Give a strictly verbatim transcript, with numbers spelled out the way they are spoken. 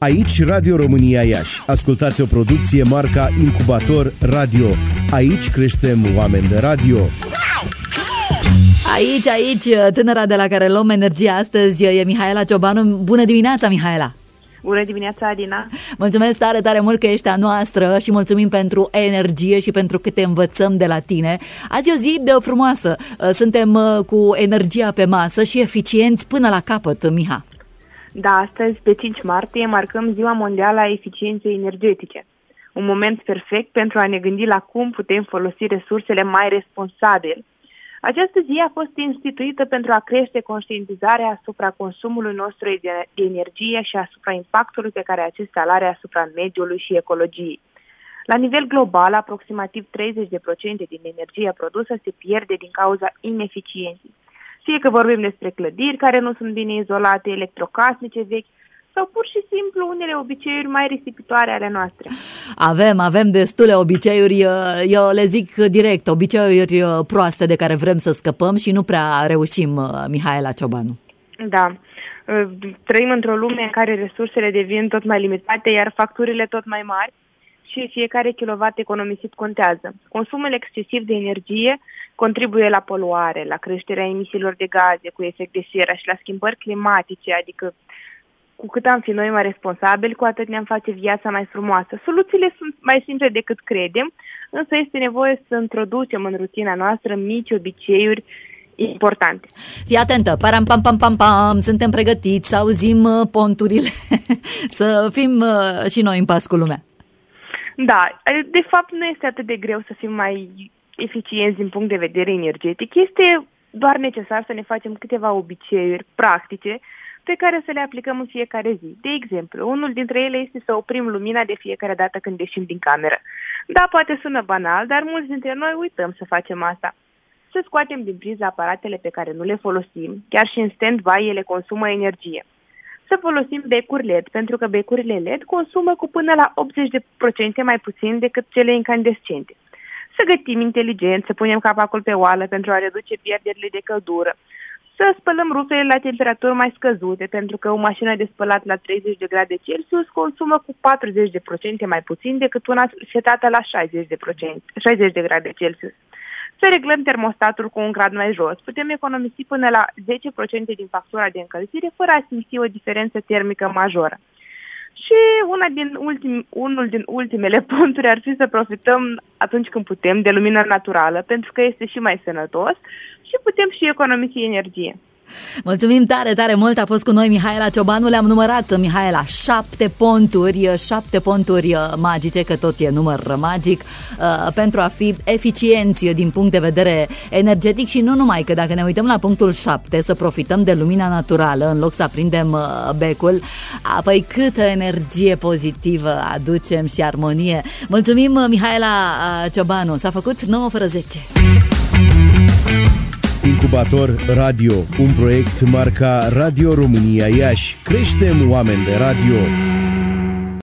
Aici Radio România Iași. Ascultați o producție marca Incubator Radio. Aici creștem oameni de radio. Aici, aici, tânăra de la care luăm energie astăzi e Mihaela Ciobanu. Bună dimineața, Mihaela! Bună dimineața, Adina! Mulțumesc tare, tare mult că ești a noastră și mulțumim pentru energie și pentru că te învățăm de la tine. Azi e o zi de frumoasă. Suntem cu energia pe masă și eficienți până la capăt, Miha. Da, astăzi, pe cinci martie, marcăm Ziua Mondială a Eficienței Energetice. Un moment perfect pentru a ne gândi la cum putem folosi resursele mai responsabil. Această zi a fost instituită pentru a crește conștientizarea asupra consumului nostru de energie și asupra impactului pe care acesta îl are asupra mediului și ecologiei. La nivel global, aproximativ treizeci la sută din energia produsă se pierde din cauza ineficienței. Fie că vorbim despre clădiri care nu sunt bine izolate, electrocasnice vechi, sau pur și simplu unele obiceiuri mai risipitoare ale noastre. Avem, avem destule obiceiuri, eu le zic direct, obiceiuri proaste de care vrem să scăpăm și nu prea reușim, Mihaela Ciobanu. Da, trăim într-o lume în care resursele devin tot mai limitate, iar facturile tot mai mari și fiecare kilowatt economisit contează. Consumul excesiv de energie contribuie la poluare, la creșterea emisiilor de gaze cu efect de seră și la schimbări climatice, adică cu cât am fi noi mai responsabili, cu atât ne-am face viața mai frumoasă. Soluțiile sunt mai simple decât credem, însă este nevoie să introducem în rutina noastră mici obiceiuri importante. Fii atentă, param pam pam pam pam, suntem pregătiți să auzim ponturile, să fim și noi în pas cu lumea. Da, de fapt nu este atât de greu să fim mai eficienți din punct de vedere energetic, este doar necesar să ne facem câteva obiceiuri practice pe care să le aplicăm în fiecare zi. De exemplu, unul dintre ele este să oprim lumina de fiecare dată când ieșim din cameră. Da, poate sună banal, dar mulți dintre noi uităm să facem asta. Să scoatem din priză aparatele pe care nu le folosim, chiar și în stand-by ele consumă energie. Să folosim becuri L E D, pentru că becurile L E D consumă cu până la optzeci la sută mai puțin decât cele incandescente. Să gătim inteligent, să punem capacul pe oală pentru a reduce pierderile de căldură. Să spălăm rufele la temperaturi mai scăzute, pentru că o mașină de spălat la treizeci de grade Celsius consumă cu patruzeci la sută mai puțin decât una setată la șaizeci de grade Celsius. Să reglăm termostatul cu un grad mai jos. Putem economisi până la zece la sută din factura de încălzire fără a simți o diferență termică majoră. Și una din ultim, unul din ultimele puncturi ar fi să profităm atunci când putem de lumina naturală, pentru că este și mai sănătos și putem și economisi energie. Mulțumim tare, tare mult, a fost cu noi Mihaela Ciobanu, le-am numărat, Mihaela, șapte ponturi, șapte ponturi magice, că tot e număr magic, pentru a fi eficienți din punct de vedere energetic și nu numai, că dacă ne uităm la punctul șapte, să profităm de lumina naturală în loc să aprindem becul, apoi câtă energie pozitivă aducem și armonie. Mulțumim, Mihaela Ciobanu, s-a făcut nouă fără zece. Incubator Radio, un proiect marca Radio România Iași. Creștem oameni de radio.